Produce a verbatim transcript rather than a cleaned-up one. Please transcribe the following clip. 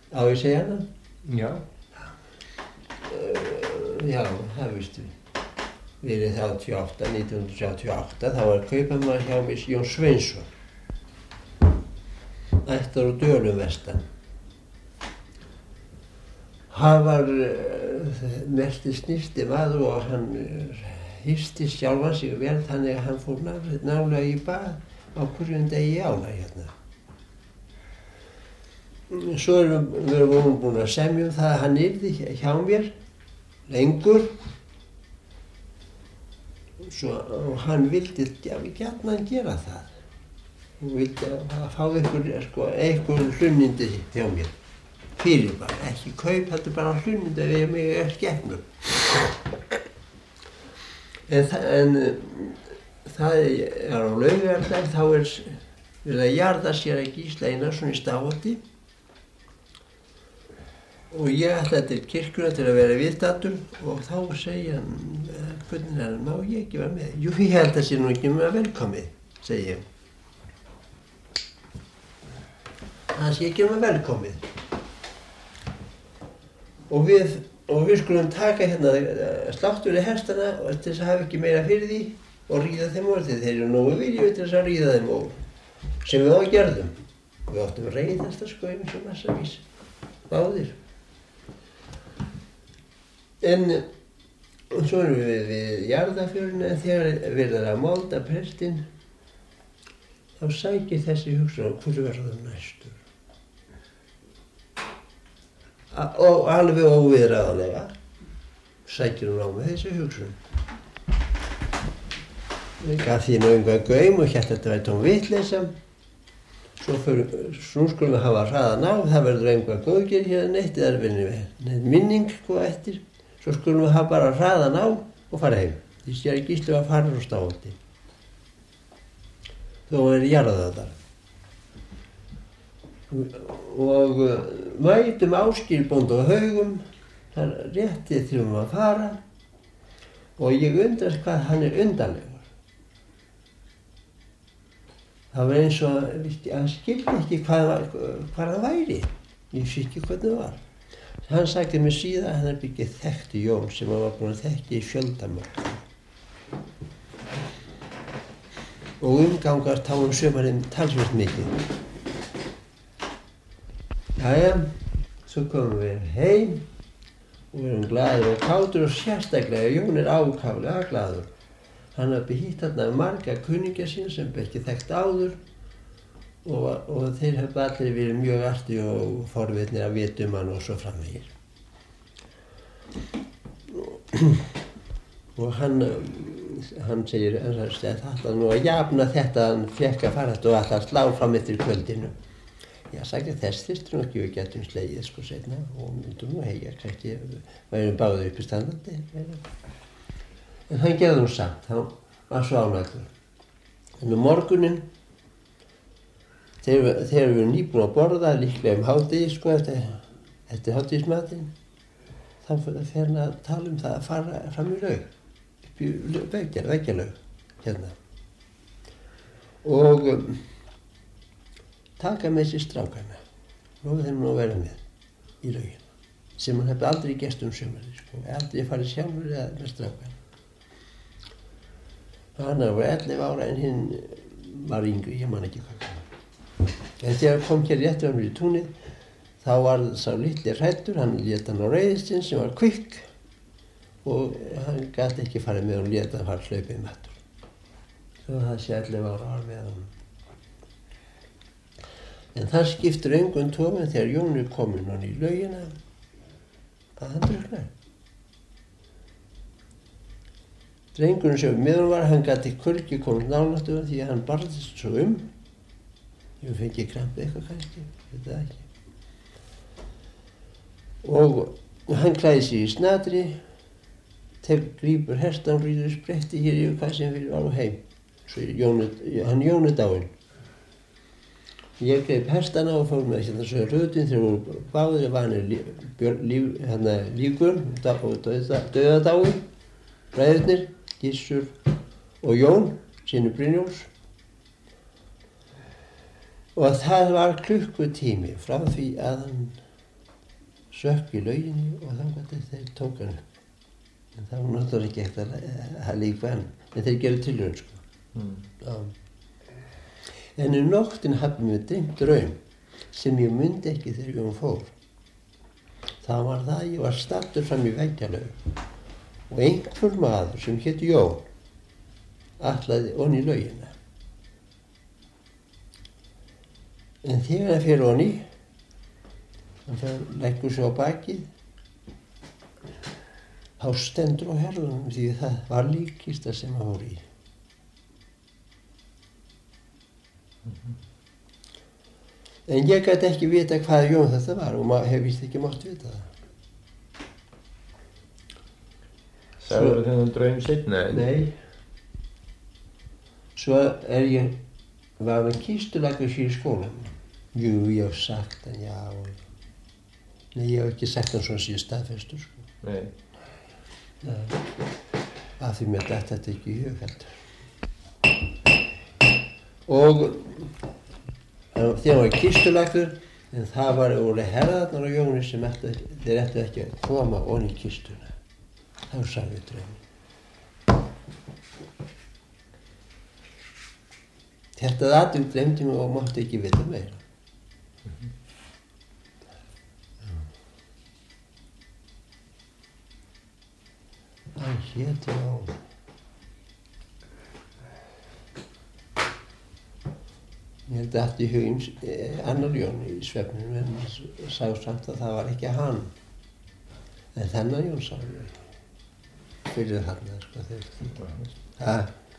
Á ég segja hana? Já. Uh, já, það vistu. Verið þrjátíu og átta, nítján hundruð þrjátíu og átta, þá var kaupamaður hjá mér Jón Sveinsson. Ættar úr Dölum vestan. Hann var uh, mesti snyrti maður og hann uh, hýsti sjálfan sig vel þannig að hann fór nálega í bað á hverjum degi í ána hérna. Svo erum við vorum búin að semja um það að hann yrði hjá mér lengur. Svo, og hann vildi gjarnan gera það. Hann vildi að fá einhver, sko, einhver hlunnindi hjá mér. Fyrir bara, ekki kaup, þetta er bara hlunnindi ef ég mig er skepnur. En, þa en það er á Laugardag, þá er verið að jarða sér að Gísla Einarsson í Stafholti. Og ég ætlaði til kirkjuna til að vera viðstaddur og þá segja hann, hvernig er hann, má ég ekki vera með? Jú, ég held að sé nú ekki með velkomið, segi ég. Það sé ekki með velkomið. Og við, og við skulum taka hérna sláttur í hestana og til þess að hafa ekki meira fyrir því og ríða þeim úr því. Þeir eru nógu viljið til þess að ríða þeim úr, sem við á gerðum. Við áttum reiðasta sko eins og massa vís, báðir. En svo erum við við jarðafjöruna en þegar við erum að molda prestinn þá sækir þessi hugsun á hverju verður næstur. A og alveg óviðráðanlega sækir hún á með þessi hugsun. Ég gaf því nú einhvað gaum og hélt þetta væri tóm vitleysa. Svo fyrir, svo skulum við hafa hraðan á, það verður einhvað góðgerð hérna neitt eða er verið minning hvað eftir. Svo skulum við hafa bara hraðan á og fara heim. Því sér að Gísli var farin á Stafholti. Þó er jarðað þar. Og uh, mætum Ásgeir bónda á Haugum, þar réttið þurfum að fara og ég undrast hvað hann er undarlegur. Það var eins og hann skildi ekki hvað, hvað hann væri. Ég sé ekki hvernig það var. Hann sagði mér síðan að hann ekki þekkti Jón sem hann var búinn að þekkja í fjöldamörk. Og umgangast á um sömarinn talsvert mikið. Jæja, svo komum við heim og við erum glaðir og kátur og sérstaklega Jón er ákaflega glaður. Hann hafði hitt þarna marga kunningja sína sem ekki þekkt áður og, og þeir hafði allir verið mjög artir og forvitnir að vita um hann og svo framvegir. Og hann, hann segir að þetta nú að jafna þetta hann fekk að fara þetta og alltaf slá fram eftir kvöldinu. Já, sagði þess þyrst nú ekki við getum slegið sko seinna og myndum nú heyja, kannski værum báðir uppi standandi. En hann gerði nú samt, hann var svo ánægður. En um morguninn, þegar, þegar við erum nýbúin að borða, líklega um hádegi sko, eftir, eftir hádegismatinn, þá fer hann að tala um það að fara fram í Laug, upp í Veggjarlaug, hérna. Og um, taka með sér strákana, lofa þeim nú að vera með í Laugina, sem hann hefði aldrei gert um sömari, sko, aldrei farið sjálfur eða með strákana. Hann var ellefu ára en hinn var yngri, ég man ekki hvað. En þegar kom hér rétt við hann í túnið, þá var sá litli hræddur, hann lét hann á reiðistinn sem var kvikk og hann gat ekki farið með hann, lét hann fara hlaupið mattur. Svo það sé ellefu ára ár með hann. En það skiptir engum tófum þegar Jón er kominn hann í Laugina að hann drukknaði. Drengurinn sem með hann var, hann gat ekki hvergi komið nálægt um því að hann barðist svo um. Ég fengi krampið eitthvað kannski, veit það ekki. Og hann klæði sig í snatri, þegar grípur hestan, rýður spretti hér yfir hvað sem fyrir var á heim. Svo Jón, hann Jón er dáinn. Ég greip hestana og fór með hérna svo röðin þegar voru báðir vanir líf, hérna líkur og dauðadái, bræðurnir, Gissur og Jón, synir Brynjólfs. Og það var klukkutími frá því að hann sökk í lauginni og þannig að þeir tók hann upp. En það var náttúrulega ekki eftir að líka hann, en þeir gerðu tilraun, sko. Mm. Já. En um nóttin hafði mér dreymt draum sem ég mundi ekki þegar Jón fór. Það var það að ég var staddur fram í veggjarlaug og einhver maður sem hét Jón ætlaði onni í laugina. En þegar hann fer onni, hann leggur sig á bakið, þá stendur á herðunum því það var líkkista sem hann fór í. Mm-hmm. En ég gæti ekki vita hvað Jón þetta var og maður hef vist ekki mátt vita það. Sagður þennan draum seinna? Nei. Svo er ég, var með kistulagur sér í skólanum. Jú, ég hef sagt hann, já. Nei, ég hef ekki sagt hann svona síðan staðfestur, sko. Nei. Nei. Af því mér datt þetta ekki í hug heldur. Og þegar hann var kistulagur, en það var úr herðarnar á Jóni sem ættu, þeir ættu ekki að koma onni í kistuna. Þá sagði drauminn. Þetta atvik dreymdi mig og mátti ekki vita meira. Mm-hmm. Hann hét Jón. Mér datt í hug eh, annar Jón í svefninum en ég sá samt að það var ekki hann. En þennan Jón sá ég. Fyrir þarna, sko, þegar. Mm-hmm. Ha?